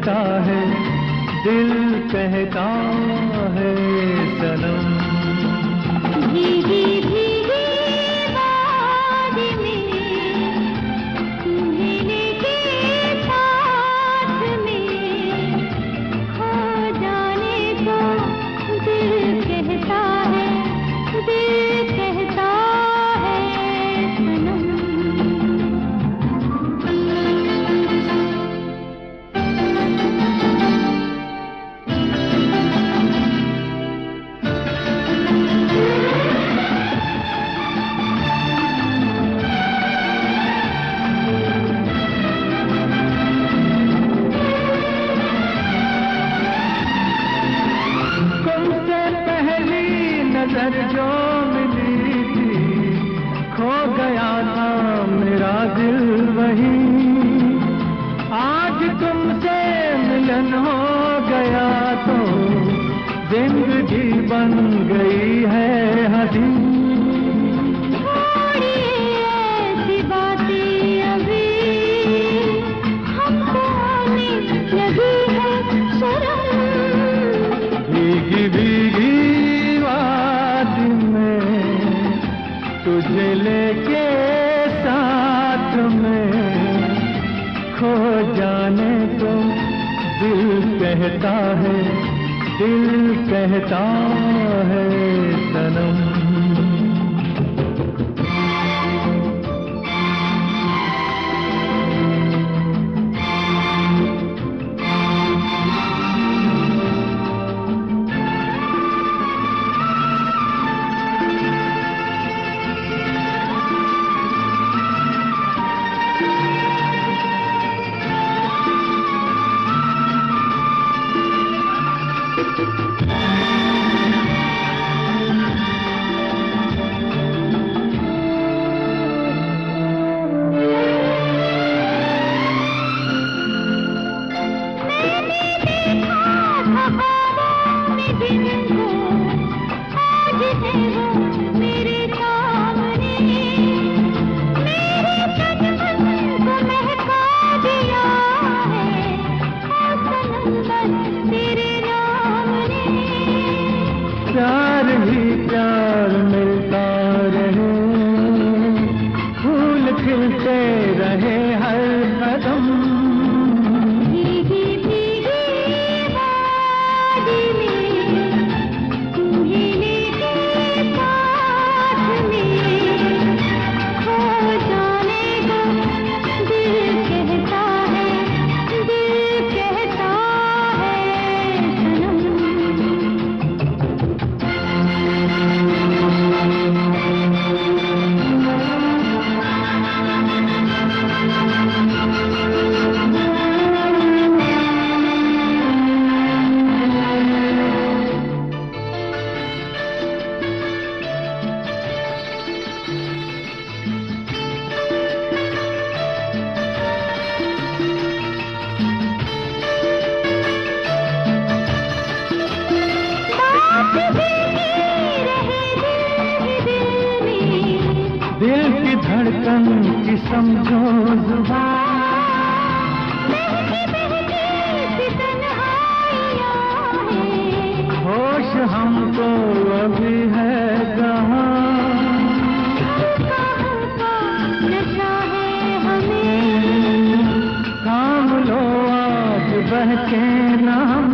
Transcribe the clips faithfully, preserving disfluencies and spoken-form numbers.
कहता है, दिल कहता है सनम। भीगी भीगी वादी में तुम्हें लेके साथ में, खो जाने को दिल कहता है, दिल कहता है सनम। नजर जो मिली थी, खो गया था मेरा दिल वही। आज तुमसे मिलन हो गया तो जिंदगी बन गई है हंसी। ऐसी बातें अभी हमको आने लगी है शर्म। भीगी भीगी तुझे लेके साथ में, खो जाने को दिल कहता है, दिल कहता है सनम। प्यार ही प्यार मिलता रहे, फूल खिलते रहे हर कदम। भीगी भीगी वादी में तुम्हें लेके साथ में, खो जाने को दिल कहता है, दिल कहता है सनम। दिल की धड़कन की समझो जुबान, होश हमको अभी है कहाँ, नशा है हमें, थाम लो आज बहके नाम।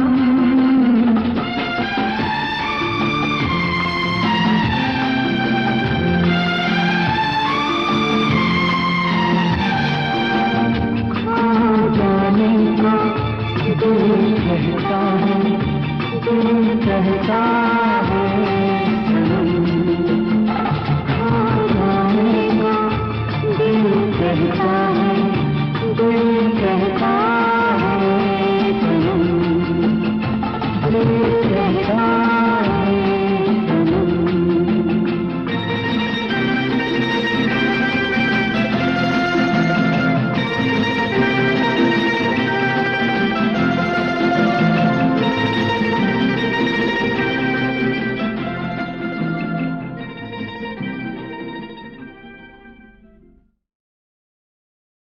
दिल कहता है, दिल कहता है।